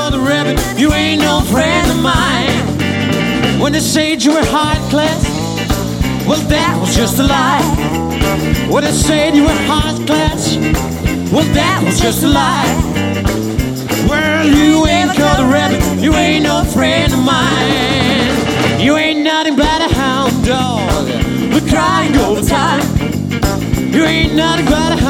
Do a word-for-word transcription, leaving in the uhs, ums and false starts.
called a rabbit, you ain't no friend of mine. When they said you were high class, well, that was just a lie. When they said you were high class, well, that was just a lie. Well, you ain't called a rabbit, you ain't no friend of mine. You ain't nothing but a hound dog, but crying all the time. You ain't nothing but a